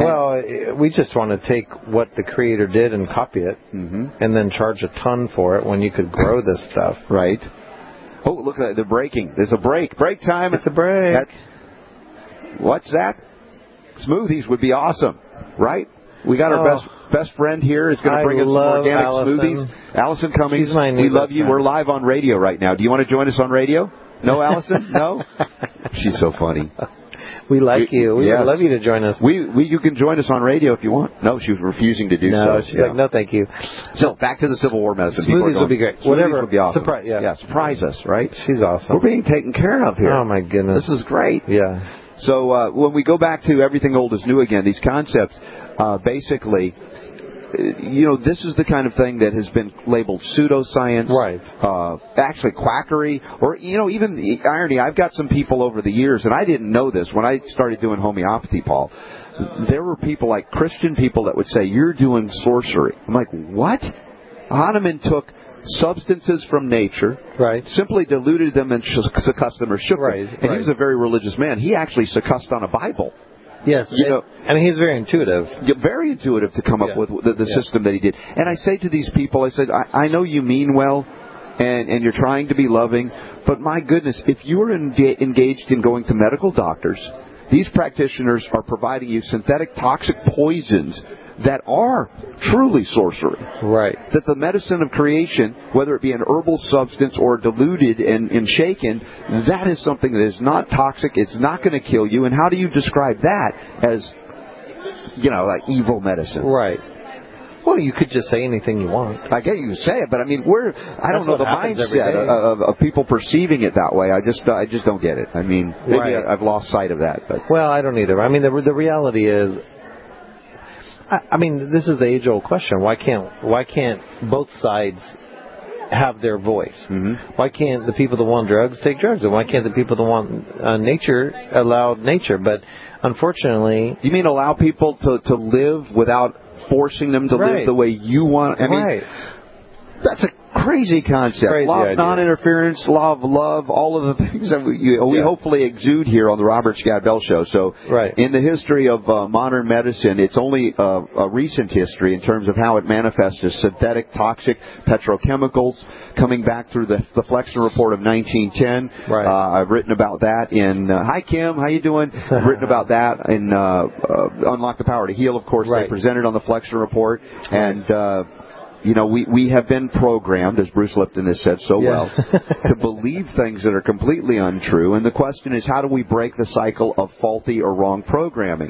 Well, we just want to take what the Creator did and copy it, mm-hmm. and then charge a ton for it when you could grow this stuff. Right. Oh, look at that. They're breaking. There's a break. Break time. It's a break. That, what's that? Smoothies would be awesome, right? We got our oh, best best friend here is going to bring I us some love organic Allison. smoothies. Allison Cummings, She's my new we love best you. friend. We're live on radio right now. Do you want to join us on radio? No, Allison? No? She's so funny. We like we, you. We yes. would love you to join us. We, we, you can join us on radio if you want. No, she was refusing to do no, so. No, she's yeah. like, no, thank you. So back to the Civil War medicine. Smoothies would be great. Smoothies Whatever. would be awesome. Surprise, yeah. yeah, surprise us, right? She's awesome. We're being taken care of here. Oh my goodness, this is great. Yeah. So uh, when we go back to everything old is new again, these concepts, uh, basically, you know, this is the kind of thing that has been labeled pseudoscience, right? Uh, actually, quackery, or you know, even the irony. I've got some people over the years, and I didn't know this when I started doing homeopathy, Paul. There were people like Christian people that would say, "You're doing sorcery." I'm like, "What?" Hahnemann took substances from nature, right? Simply diluted them and succussed them or shook right, them. And right. he was a very religious man. He actually succussed on a Bible. Yes, you know, I mean he's very intuitive. Very intuitive to come yeah. up with the, the yeah. system that he did. And I say to these people, I said, I, I know you mean well, and and you're trying to be loving, but my goodness, if you are en- engaged in going to medical doctors, these practitioners are providing you synthetic toxic poisons that are truly sorcery. Right. That the medicine of creation, whether it be an herbal substance or diluted and, and shaken, that is something that is not toxic. It's not going to kill you. And how do you describe that as, you know, like evil medicine? Right. Well, you could just say anything you want. I get you say it, but I mean, we're I don't That's know the mindset of, of, of people perceiving it that way. I just I just don't get it. I mean, maybe right. I, I've lost sight of that. But well, I don't either. I mean, the the reality is, I, I mean, this is the age-old question. Why can't why can't both sides have their voice? Mm-hmm. Why can't the people that want drugs take drugs, and why can't the people that want uh, nature allow nature? But unfortunately, you mean allow people to to live without forcing them to right. live the way you want? I mean, right. that's a crazy concept. Crazy law of idea. non-interference, law of love, all of the things that we, you, we yeah. hopefully exude here on the Robert Scott Bell Show. So right. in the history of uh, modern medicine, it's only uh, a recent history in terms of how it manifests as synthetic, toxic petrochemicals coming back through the, the Flexner Report of nineteen ten. Right. Uh, I've written about that in, uh, hi Kim, how you doing? I've written about that in uh, uh, Unlock the Power to Heal, of course. Right. They presented on the Flexner Report. And... Uh, you know, we, we have been programmed, as Bruce Lipton has said so Yeah. well, to believe things that are completely untrue. And the question is, how do we break the cycle of faulty or wrong programming?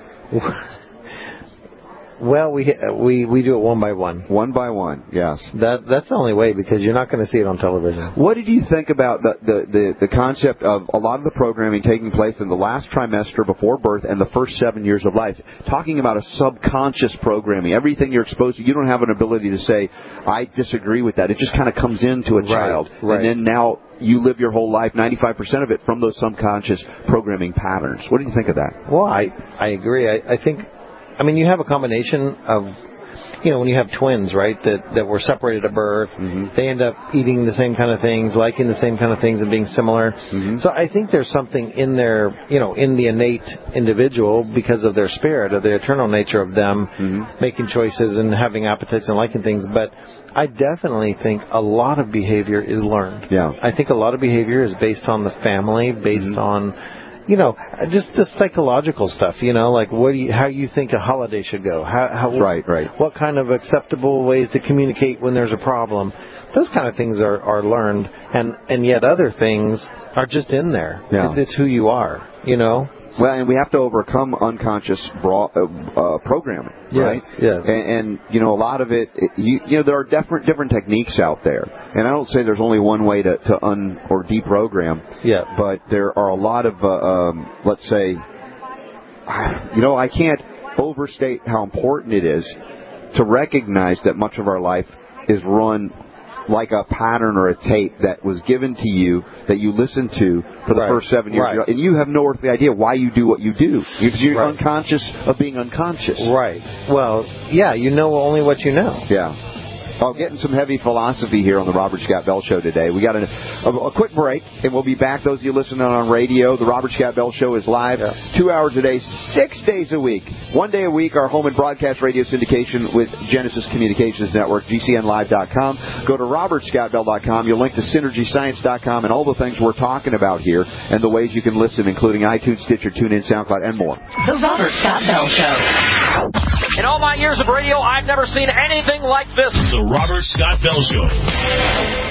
Well, we we we do it one by one. One by one, yes. That that's the only way, because you're not going to see it on television. What did you think about the, the, the, the concept of a lot of the programming taking place in the last trimester before birth and the first seven years of life? Talking about a subconscious programming. Everything you're exposed to, you don't have an ability to say, I disagree with that. It just kind of comes into a Right, child. right. And then now you live your whole life, ninety-five percent of it, from those subconscious programming patterns. What do you think of that? Well, I, I agree. I, I think, I mean, you have a combination of, you know, when you have twins, right, that, that were separated at birth, mm-hmm. they end up eating the same kind of things, liking the same kind of things, and being similar. Mm-hmm. So I think there's something in their, you know, in the innate individual because of their spirit, of the eternal nature of them mm-hmm. making choices and having appetites and liking things. But I definitely think a lot of behavior is learned. Yeah. I think a lot of behavior is based on the family, based mm-hmm. on, you know, just the psychological stuff, you know, like what do you, how you think a holiday should go. How, how, right, right. What kind of acceptable ways to communicate when there's a problem. Those kind of things are, are learned, and, and yet other things are just in there. Yeah. It's, it's who you are, you know. Well, and we have to overcome unconscious bra- uh, uh, programming, right? Yes, yes. And, and, you know, a lot of it, it you, you know, there are different different techniques out there. And I don't say there's only one way to, to un- or deprogram. Yeah. But there are a lot of, uh, um, let's say, you know, I can't overstate how important it is to recognize that much of our life is run like a pattern or a tape that was given to you that you listened to for the right. first seven years. Right. And you have no earthly idea why you do what you do. Because you're right. unconscious of being unconscious. Right. Well, yeah, you know only what you know. Yeah. Oh, getting some heavy philosophy here on the Robert Scott Bell Show today. We got a, a, a quick break, and we'll be back. Those of you listening on radio, the Robert Scott Bell Show is live yeah. two hours a day, six days a week. One day a week, our home and broadcast radio syndication with Genesis Communications Network, G C N live dot com. Go to robert scott bell dot com. You'll link to synergy science dot com and all the things we're talking about here and the ways you can listen, including iTunes, Stitcher, TuneIn, SoundCloud, and more. The Robert Scott Bell Show. In all my years of radio, I've never seen anything like this. The Robert Scott Bell Show.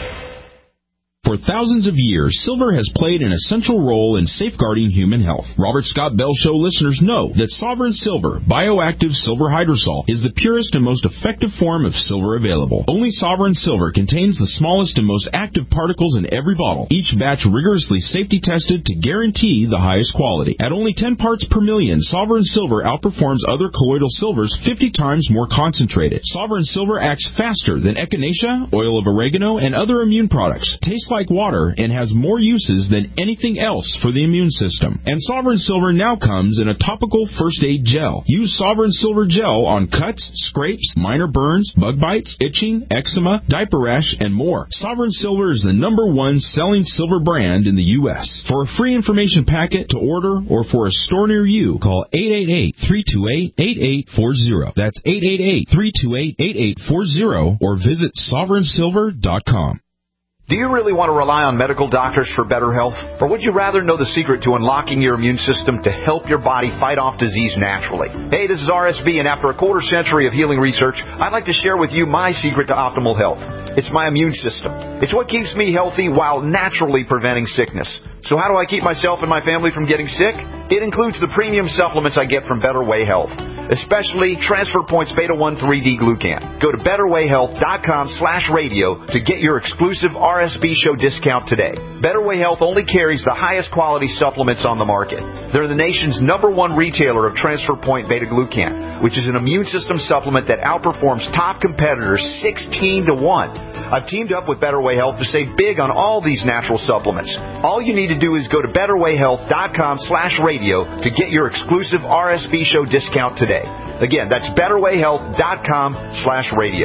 For thousands of years, silver has played an essential role in safeguarding human health. Robert Scott Bell Show listeners know that Sovereign Silver, bioactive silver hydrosol, is the purest and most effective form of silver available. Only Sovereign Silver contains the smallest and most active particles in every bottle, each batch rigorously safety tested to guarantee the highest quality. At only ten parts per million, Sovereign Silver outperforms other colloidal silvers fifty times more concentrated. Sovereign Silver acts faster than echinacea, oil of oregano, and other immune products. Tastes like water and has more uses than anything else for the immune system. And Sovereign Silver now comes in a topical first aid gel. Use Sovereign Silver gel on cuts, scrapes, minor burns, bug bites, itching, eczema, diaper rash, and more. Sovereign Silver is the number one selling silver brand in the U S. For a free information packet to order or for a store near you, call eight eight eight, three two eight, eight eight four zero. That's eight eight eight, three two eight, eight eight four zero or visit sovereign silver dot com. Do you really want to rely on medical doctors for better health? Or would you rather know the secret to unlocking your immune system to help your body fight off disease naturally? Hey, this is R S B, and after a quarter century of healing research, I'd like to share with you my secret to optimal health. It's my immune system. It's what keeps me healthy while naturally preventing sickness. So how do I keep myself and my family from getting sick? It includes the premium supplements I get from Better Way Health, especially Transfer Points Beta one three D Glucan. Go to better way health dot com slash radio to get your exclusive R S B show discount today. Better Way Health only carries the highest quality supplements on the market. They're the nation's number one retailer of Transfer Point Beta Glucan, which is an immune system supplement that outperforms top competitors sixteen to one. I've teamed up with Better Way Health to save big on all these natural supplements. All you need to do is go to better way health dot com slash radio to get your exclusive R S B show discount today. Again, that's better way health dot com slash radio.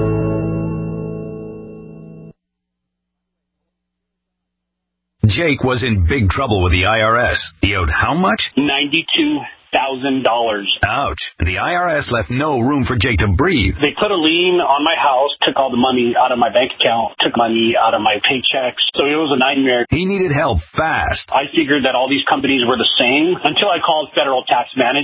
Jake was in big trouble with the I R S. He owed how much? ninety-two thousand dollars. Ouch. The I R S left no room for Jake to breathe. They put a lien on my house, took all the money out of my bank account, took money out of my paychecks. So it was a nightmare. He needed help fast. I figured that all these companies were the same until I called Federal Tax Management.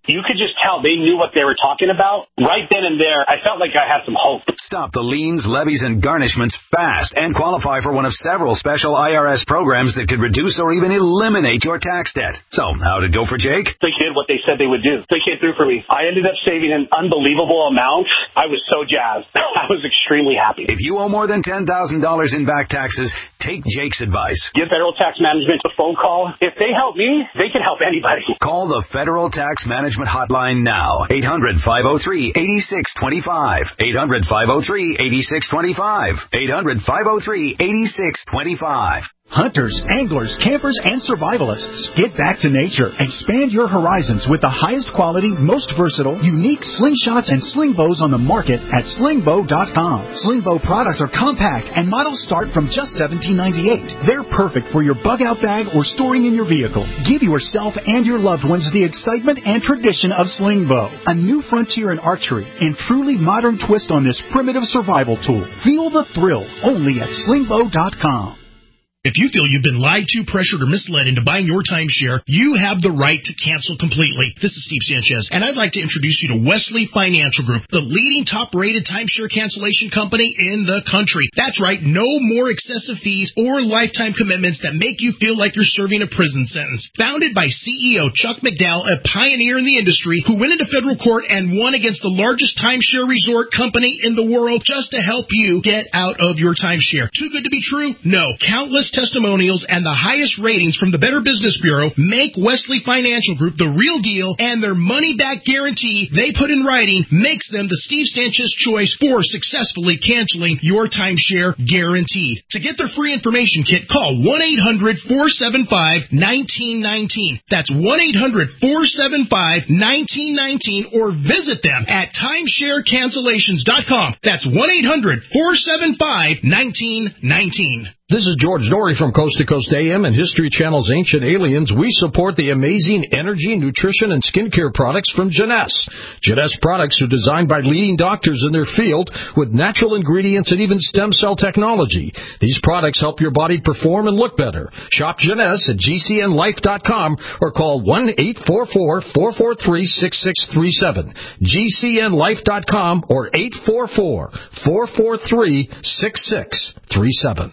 you could just tell they knew what they were talking about. Right then and there, I felt like I had some hope. Stop the liens, levies, and garnishments fast and qualify for one of several special I R S programs that could reduce or even eliminate your tax debt. So, how'd it go for Jake? They did what they said they would do. They came through for me. I ended up saving an unbelievable amount. I was so jazzed. I was extremely happy. If you owe more than ten thousand dollars in back taxes, take Jake's advice. Give Federal Tax Management a phone call. If they help me, they can help anybody. Call the Federal Tax Management Hotline now. eight hundred, five oh three, eight six two five. eight hundred, five oh three, eight six two five. eight hundred, five oh three, eight six two five. Hunters, anglers, campers, and survivalists. Get back to nature. Expand your horizons with the highest quality, most versatile, unique slingshots and sling bows on the market at sling bow dot com. Sling bow products are compact and models start from just seventeen ninety-eight. They're perfect for your bug out bag or storing in your vehicle. Give yourself and your loved ones the excitement and tradition of sling bow. A new frontier in archery and truly modern twist on this primitive survival tool. Feel the thrill only at sling bow dot com. If you feel you've been lied to, pressured, or misled into buying your timeshare, you have the right to cancel completely. This is Steve Sanchez, and I'd like to introduce you to Wesley Financial Group, the leading top-rated timeshare cancellation company in the country. That's right, no more excessive fees or lifetime commitments that make you feel like you're serving a prison sentence. Founded by C E O Chuck McDowell, a pioneer in the industry who went into federal court and won against the largest timeshare resort company in the world just to help you get out of your timeshare. Too good to be true? No. Countless testimonials and the highest ratings from the Better Business Bureau make Wesley Financial Group the real deal, and their money-back guarantee they put in writing makes them the Steve Sanchez choice for successfully canceling your timeshare guaranteed. To get their free information kit, call one eight hundred, four seven five, one nine one nine. That's one eight hundred, four seven five, one nine one nine, or visit them at timeshare cancellations dot com. That's one eight hundred, four seven five, one nine one nine. This is George Norrie from Coast to Coast A M and History Channel's Ancient Aliens. We support the amazing energy, nutrition, and skincare products from Jeunesse. Jeunesse products are designed by leading doctors in their field with natural ingredients and even stem cell technology. These products help your body perform and look better. Shop Jeunesse at G C N life dot com or call one eight four four, four four three, six six three seven. G C N life dot com or eight four four, four four three, six six three seven.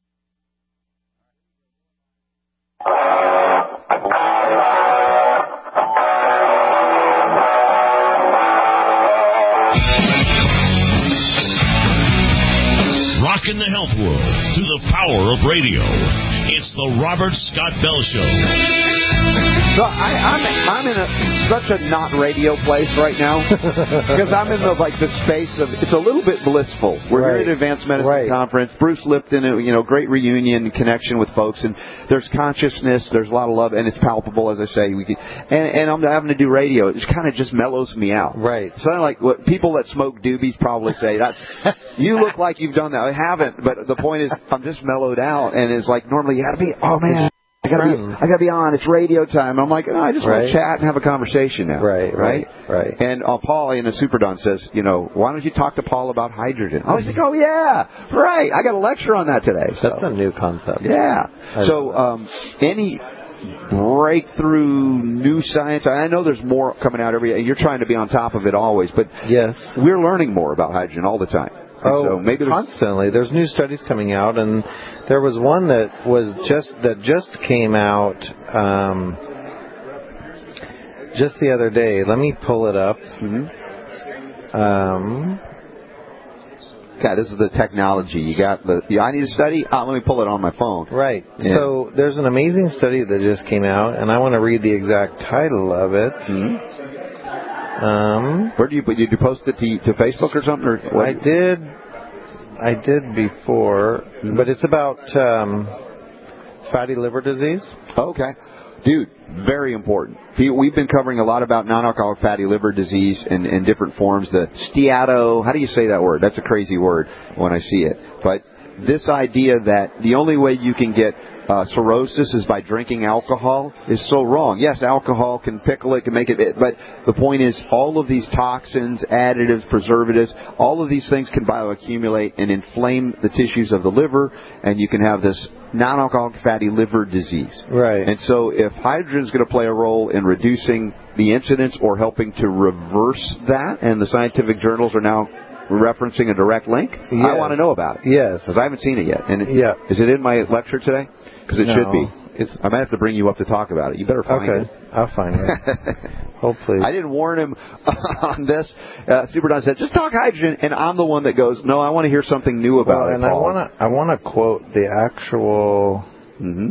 Rockin' the health world through the power of radio. It's the Robert Scott Bell Show. So I, I'm I'm in a such a not radio place right now because I'm in the like the space of it's a little bit blissful. We're right. here at Advanced Medicine right. Conference. Bruce Lipton, you know, great reunion connection with folks, and there's consciousness, there's a lot of love, and it's palpable, as I say. We could, and, and I'm having to do radio. It just kind of just mellows me out. Right. So like what people that smoke doobies probably say. That's you look like you've done that. I haven't, but the point is I'm just mellowed out, and it's like normally you got to be. Oh man. I gotta be, I gotta be on. It's radio time. I'm like, oh, I just right. want to chat and have a conversation now. Right, right, right. And uh, Paul in the Superdon says, you know, why don't you talk to Paul about hydrogen? I was like, oh yeah, right. I got a lecture on that today. So. That's a new concept. Yeah. So um, any breakthrough new science? I know there's more coming out every day. You're trying to be on top of it always, but yes, we're learning more about hydrogen all the time. Oh, so maybe there's... constantly. There's new studies coming out, and there was one that was just that just came out um, just the other day. Let me pull it up. Mm-hmm. Um, God, this is the technology. You got the. You, I need a study. Oh, let me pull it on my phone. Right. Yeah. So there's an amazing study that just came out, and I want to read the exact title of it. Mm-hmm. Um, Where do you did you post it to, to Facebook or something? Or what? I did, I did before, mm-hmm. but it's about um, fatty liver disease. Okay, dude, very important. We've been covering a lot about non-alcoholic fatty liver disease in, in different forms. The steato, how do you say that word? That's a crazy word when I see it. But this idea that the only way you can get uh, cirrhosis is by drinking alcohol is so wrong. Yes, alcohol can pickle it, can make it, but the point is all of these toxins, additives, preservatives, all of these things can bioaccumulate and inflame the tissues of the liver, and you can have this non-alcoholic fatty liver disease. Right. And so if hydrogen is going to play a role in reducing the incidence or helping to reverse that, and the scientific journals are now referencing a direct link, yes. I want to know about it. Yes. Because I haven't seen it yet. And it, yeah. Is it in my lecture today? Because it no. should be. It's, I might have to bring you up to talk about it. You better find okay. it. Okay, I'll find it. Hopefully. I didn't warn him on this. Uh, Super Don said, just talk hydrogen, and I'm the one that goes, no, I want to hear something new about well, it, and Paul. I want to I want to quote the actual mm-hmm.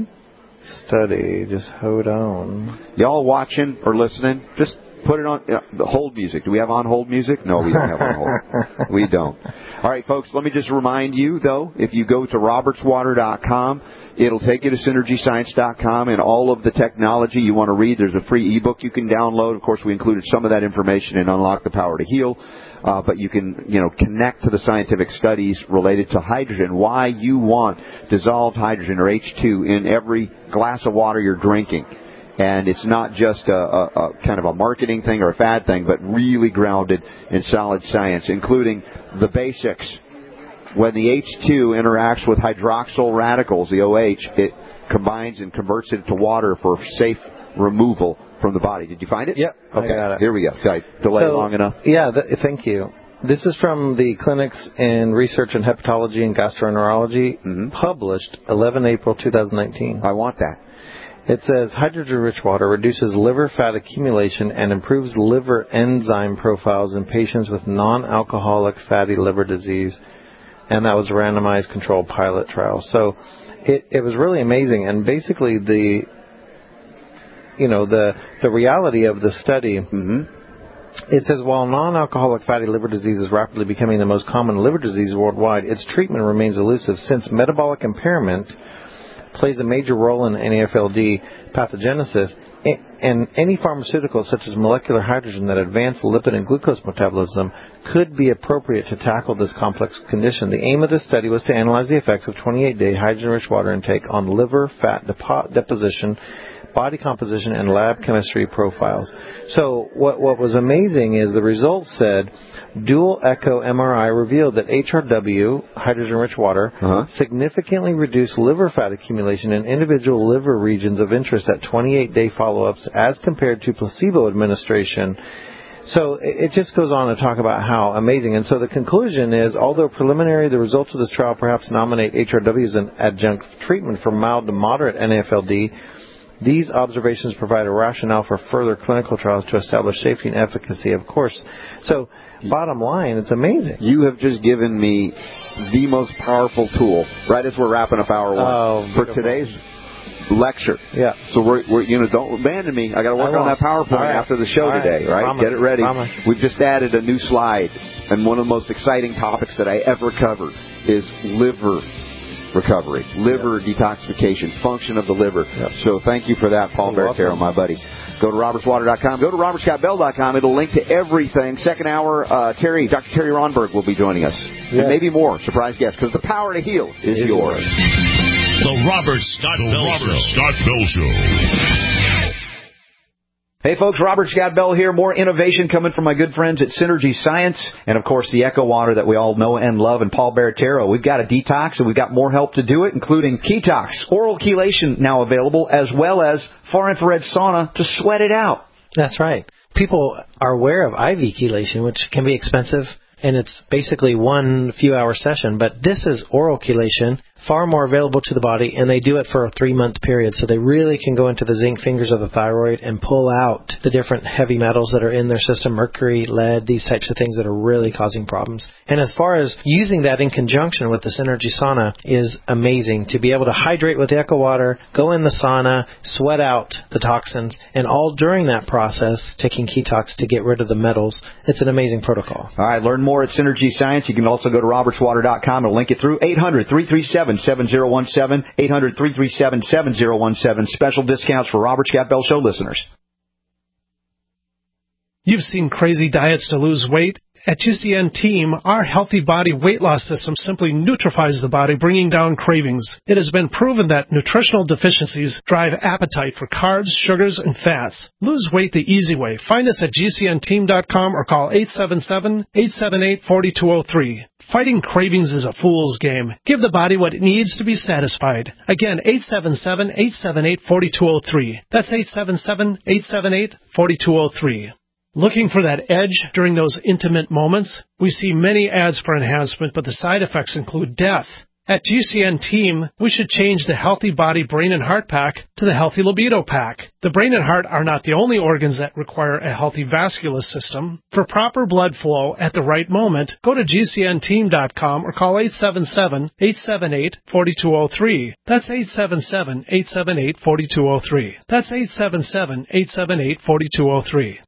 study. Just hold on. Y'all watching or listening, just put it on uh, the hold music. Do we have on hold music? No, we don't have on hold. We don't. All right, folks, let me just remind you, though, if you go to roberts water dot com, it'll take you to synergy science dot com, and all of the technology you want to read. There's a free ebook you can download. Of course, we included some of that information in Unlock the Power to Heal. Uh, but you can, you know, connect to the scientific studies related to hydrogen, why you want dissolved hydrogen or H two in every glass of water you're drinking. And it's not just a, a, a kind of a marketing thing or a fad thing, but really grounded in solid science, including the basics. When the H two interacts with hydroxyl radicals, the O H, it combines and converts it to water for safe removal from the body. Did you find it? Yep. Okay, I got it. Here we go. Did I delay so, long enough? Yeah, th- thank you. This is from the Clinics in Research in Hepatology and Gastroenterology, mm-hmm. published eleven April twenty nineteen. I want that. It says hydrogen-rich water reduces liver fat accumulation and improves liver enzyme profiles in patients with non-alcoholic fatty liver disease, and that was a randomized controlled pilot trial. So it, it was really amazing, and basically the, you know, the the reality of the study. Mm-hmm. It says, while non-alcoholic fatty liver disease is rapidly becoming the most common liver disease worldwide, its treatment remains elusive since metabolic impairment plays a major role in N A F L D pathogenesis, and any pharmaceuticals such as molecular hydrogen that advance lipid and glucose metabolism could be appropriate to tackle this complex condition. The aim of this study was to analyze the effects of twenty-eight day hydrogen-rich water intake on liver fat depo- deposition, body composition, and lab chemistry profiles. So what what was amazing is the results said dual echo M R I revealed that H R W, hydrogen-rich water, uh-huh. significantly reduced liver fat accumulation in individual liver regions of interest at twenty-eight day follow-ups as compared to placebo administration. So it just goes on to talk about how amazing. And so the conclusion is, although preliminary, the results of this trial perhaps nominate H R W as an adjunct treatment for mild to moderate N A F L D, these observations provide a rationale for further clinical trials to establish safety and efficacy, of course. So, bottom line, it's amazing. You have just given me the most powerful tool, right as we're wrapping up hour one, oh, for today's lecture. Yeah. So, we're, we're you know, don't abandon me. I got to work on that PowerPoint right. after the show right. today, right? Promise. Get it ready. Promise. We've just added a new slide, and one of the most exciting topics that I ever covered is liver recovery, liver yep. detoxification, function of the liver. Yep. So thank you for that, Paul Bertero, my buddy. Go to roberts water dot com. Go to robert scott bell dot com. It'll link to everything. Second hour, uh, Terry, Doctor Terry Ronberg will be joining us. Yeah. And maybe more surprise guests, because the power to heal is, is yours. The Robert Scott the Bell Robert Show. Scott Bell Show. Hey folks, Robert Scott Bell here. More innovation coming from my good friends at Synergy Science. And of course, the Echo Water that we all know and love, and Paul Bertero. We've got a detox, and we've got more help to do it, including Ketox, oral chelation now available, as well as far infrared sauna to sweat it out. That's right. People are aware of I V chelation, which can be expensive, and it's basically one few hour session. But this is oral chelation, far more available to the body, and they do it for a three-month period. So they really can go into the zinc fingers of the thyroid and pull out the different heavy metals that are in their system, mercury, lead, these types of things that are really causing problems. And as far as using that in conjunction with the Synergy sauna is amazing. To be able to hydrate with the Echo Water, go in the sauna, sweat out the toxins, and all during that process, taking Ketox to get rid of the metals. It's an amazing protocol. All right, learn more at Synergy Science. You can also go to roberts water dot com. It'll link it through eight hundred, three three seven, seven zero one seven, eight hundred, three three seven, seven zero one seven. Special discounts for Robert Scott Bell Show listeners. You've seen crazy diets to lose weight, At G C N Team, our Healthy Body Weight Loss System simply neutralizes the body, bringing down cravings. It has been proven that nutritional deficiencies drive appetite for carbs, sugars, and fats. Lose weight the easy way. Find us at G C N team dot com or call eight seven seven, eight seven eight, four two zero three. Fighting cravings is a fool's game. Give the body what it needs to be satisfied. Again, eight seven seven, eight seven eight, four two zero three. That's eight seven seven, eight seven eight, four two zero three. Looking for that edge during those intimate moments? We see many ads for enhancement, but the side effects include death. At G C N Team, we should change the Healthy Body Brain and Heart Pack to the Healthy Libido Pack. The brain and heart are not the only organs that require a healthy vascular system. For proper blood flow at the right moment, go to G C N team dot com or call eight seven seven, eight seven eight, four two zero three. That's eight seven seven, eight seven eight, four two zero three. That's eight seven seven, eight seven eight, four two zero three.